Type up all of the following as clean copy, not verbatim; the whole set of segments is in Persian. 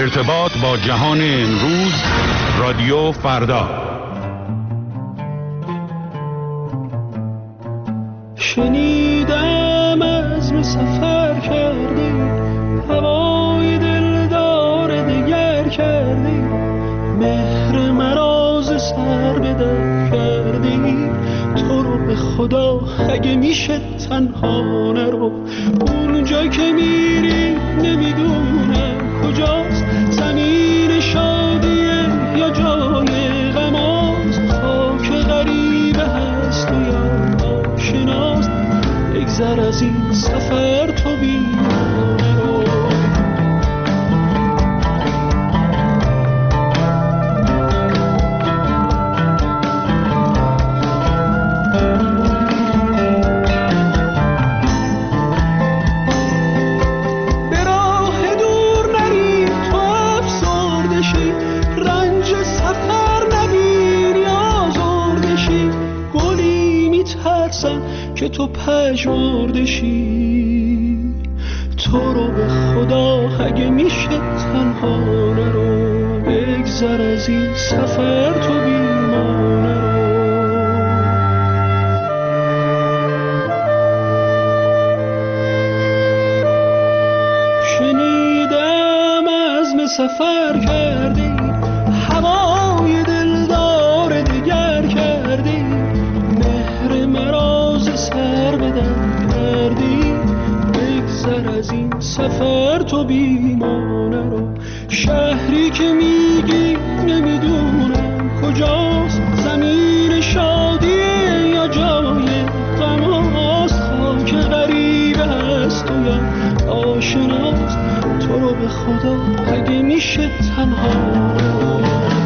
ارتباط با جهان امروز، رادیو فردا. شنیدم عزم سفر کردی، هوای دلدار دگر کردی، مهر مراز سر به در کردی. تو رو به خدا اگه میشه تنها نرو، اونجا که میری نمیدونم کجاست، زمین شادیه یا جای غماست، خاک غریبه هست و یا آشناست. بگذر از این سفر تو بیمانه رو. که تو پژمرده شی، تو رو به خدا اگه میشه تنها نرو، بگذر از این سفر تو بیمانه رو. شنیدم عزم سفر کردی، هوای دلدار دگر کردی، مهر مراز سر بدن کردی. بگذر از این سفر تو بیمانه رو. شهری که میگی نمیدونم کجاست، زمین شادیه یا جای غماست، خاک غریبه هست و یا آشناست. تو رو به خدا اگه میشه تنها نرو.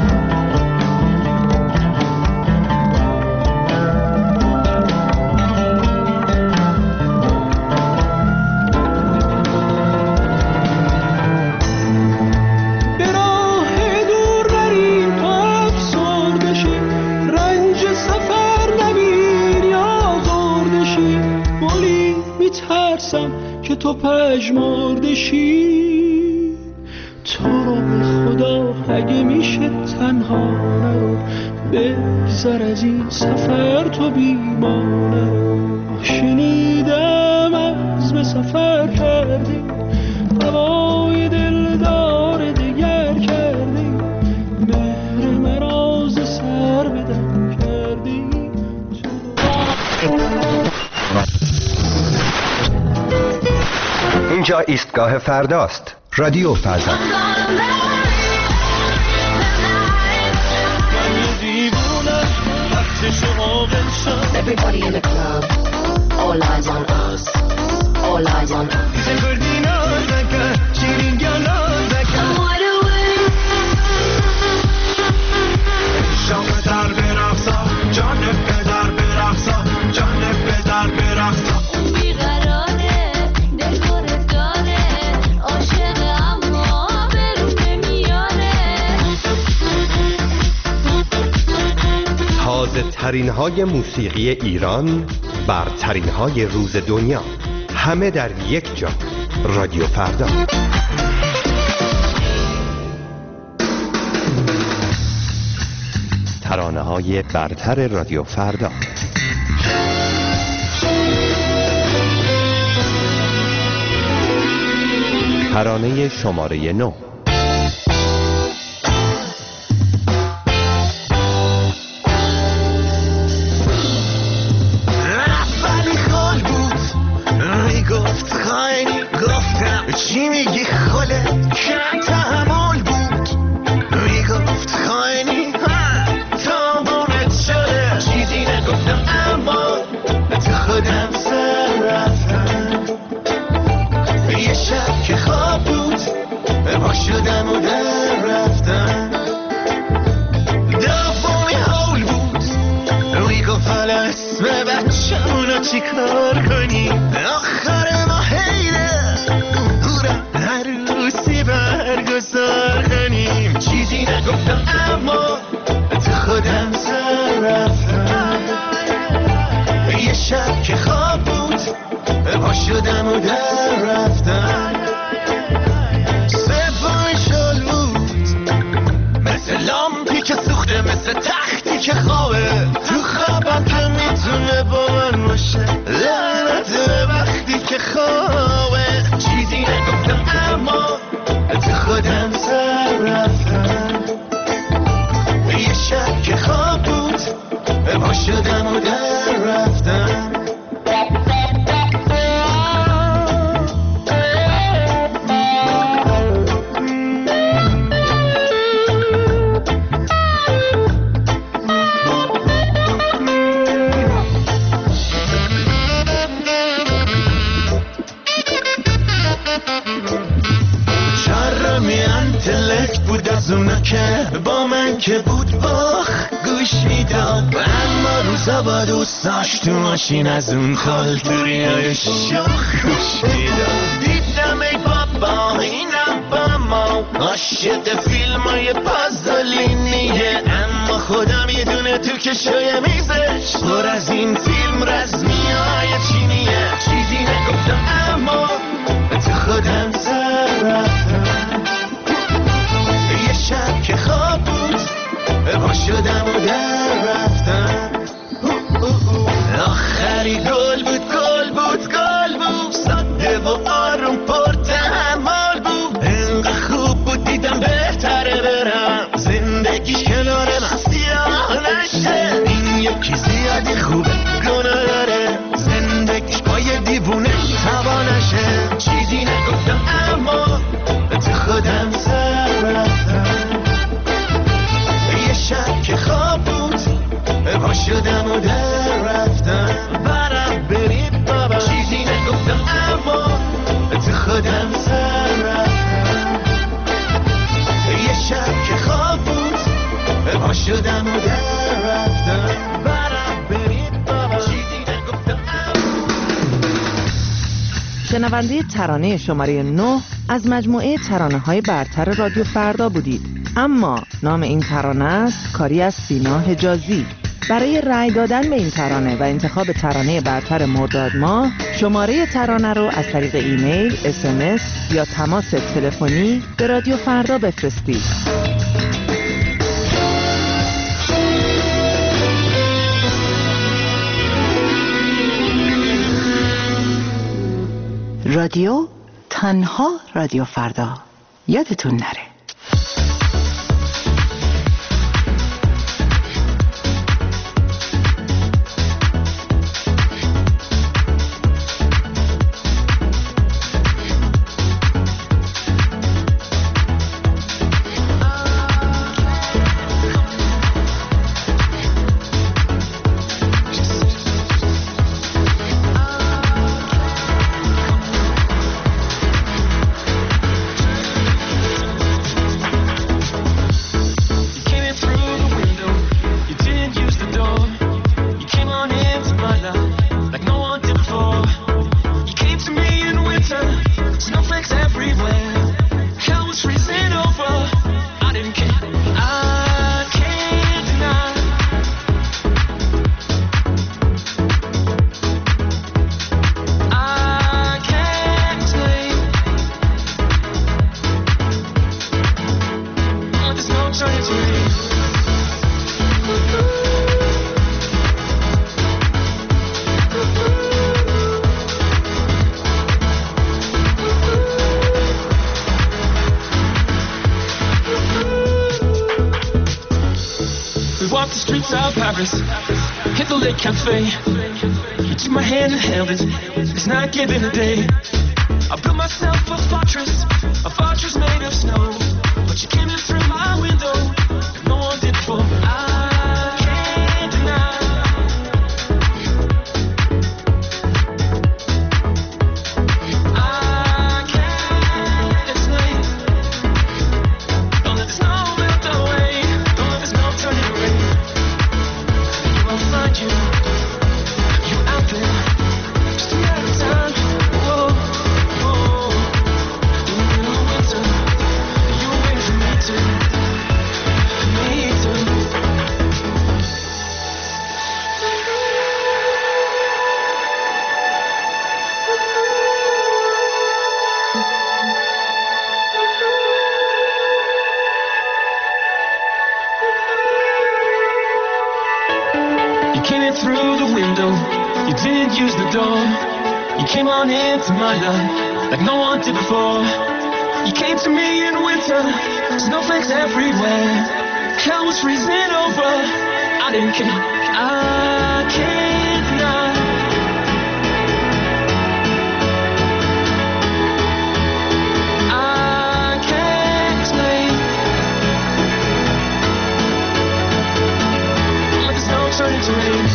که تو پژمرده شی، تو رو به خدا اگه میشه تنها نرو، بگذر از این سفر تو بیمانه رو. شنیدم عزم سفر کردی، هوای دلدار دگر کردی، مهر مراز سر بدن کردی. اینجا ایستگاه فرداست. رادیو فردا. Everybody in the club, all eyes on us, all eyes on us. ترین های موسیقی ایران، برترین های روز دنیا، همه در یک جا. رادیو فردا. ترانه های برتر رادیو فردا. ترانه شماره 9. چی میگی خاله که تحمل بود، میگفت خاینی تمامت شده، چیزی نگفتم اما تو خودم سر رفتم. یه شب که خواب بود با شدم و در رفتم، دومی حول بود، میگفت حالا اسم بچه‌مونو چی کار کنی، آخر ما حیله عروسی برگزار کنیم. چیزی نگفتم اما تو خودم سر رفتم. یه شب که خواب بود پا شدم و در رفتم. سومی شل بود شدم و در رفتم. اونا که با من که بود باخ گوش میداد، اما روزا با دوستاش تو ماشین از اون خالتوریای شاخ گوش میداد. دیدم ای بابا اینم با ما عاشق فیلمای پازولینیه، اما خودم یه دونه تو کشوی میزش پر از این فیلم رزمیای چینیه. چیزی نگفتم اما تو خودم سر رفتم. شب که خواب بود پا شدم و در رفتم. آخری گل بود گل بود گل بود، ساده و آروم پر تحمل بود. انقدر خوب بود دیدم بهتره برم زندگیش کنار من سیاه نشه. این یکی زیادی خوبه گناه داره، زندگیش با یه دیوونه تبا نشه. چیزی نگفتم اما تو خودم سر رفتم. شب که خواب بود پا شدم و در رفتم. برم برید بابا، چیزی نگفتم اما تو خودم سر رفتم. یه شب که خواب بود پا شدم و در رفتم. برم برید بابا، چیزی نگفتم اما. شنونده ترانه شماره 9 از مجموعه ترانه‌های برتر رادیو فردا بودید. اما نام این ترانه است کاری از سینا حجازی. برای رأی دادن به این ترانه و انتخاب ترانه برتر مرداد ماه، شماره ترانه رو از طریق ایمیل، SMS یا تماس تلفنی به رادیو فردا بفرستید. رادیو تنها رادیو فردا، یادتون نره. Hit the lake cafe. You took my hand and held it. It's not giving a day. I built myself a fortress made of snow. But you came in through my window, and no one did before. I can't deny. I can't explain. Don't let the snow melt away. Don't let the snow turn it away. I'll find you, you out there, just a matter of time. Whoa, whoa, in the middle of winter, you wait for me to, me to. Through the window, you didn't use the door. You came on into my life like no one did before. You came to me in winter, snowflakes everywhere. Hell was freezing over, I didn't care. can't deny. I can't explain. Like the snow turning to rain.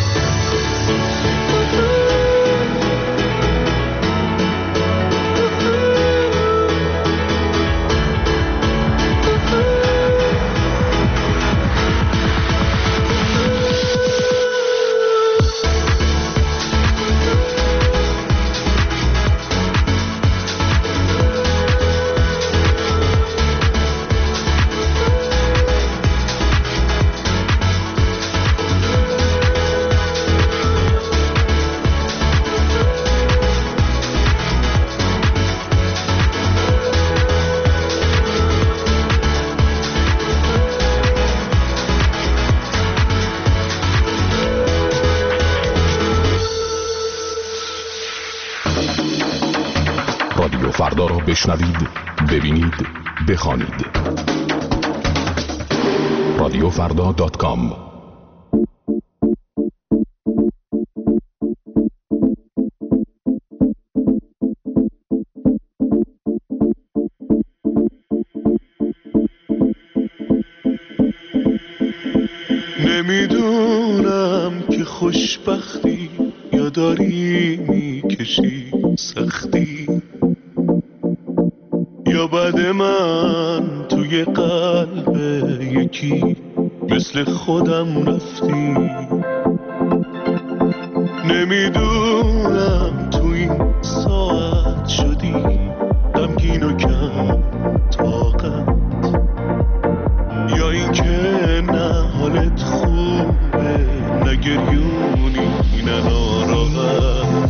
رادیو فردا را بشنوید، ببینید، بخوانید. رادیوفردا.com. نمیدونم که خوشبختی یا داری میکشی سختی، یا بعد من توی قلب یکی مثل خودم رفتی. نمیدونم تو این ساعت شدی غمگین و کم طاقت، یا این که نه حالت خوبه نه گریونی نه ناراحت.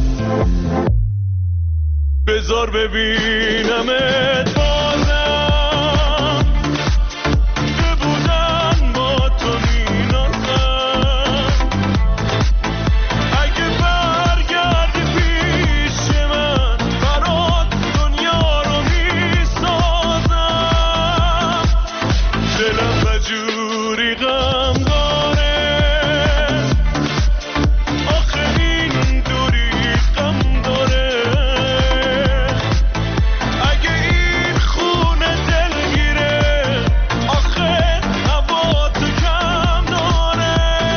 بذار ببینمت بازم که بودن با تو مینازم. اگه برگردی پیش من برات دنیا رو میسازم. دلم بجوری غم داره آخه این دوری غم داره. اگه این خونه دلگیره آخه هوا تو کم داره.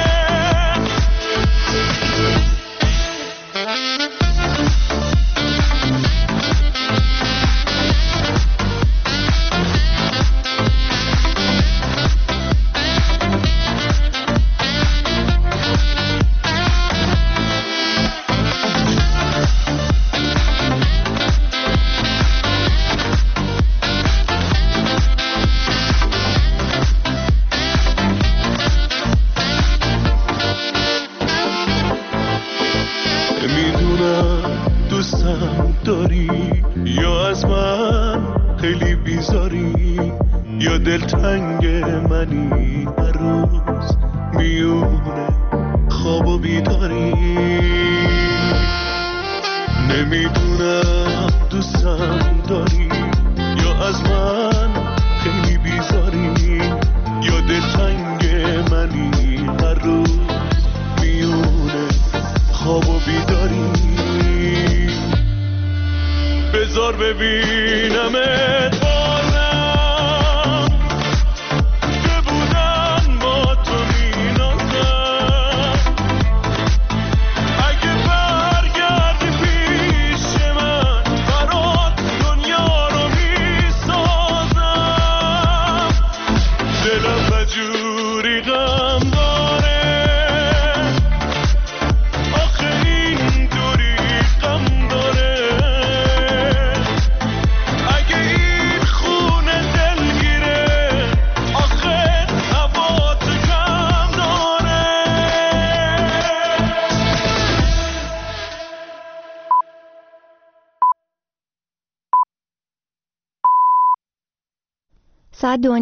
نمیدونم دوستم داری یا از من خیلی بیزاری، یا دلتنگ منی هر روز میونه خواب و بیداری. نمیدونم دوستم داری یا از من خیلی بیزاری، یا دلتنگ منی هر روز میونه خواب و بیداری. بذار ببینمت بازم که بودن با تو مینازم. اگه برگردی پیش من برات دنیا رو میسازم. دلم بجوری غم داره آخه این دوری غم داره. اگه این خونه دلگیره آخه هوا تو کم داره. ساعت 2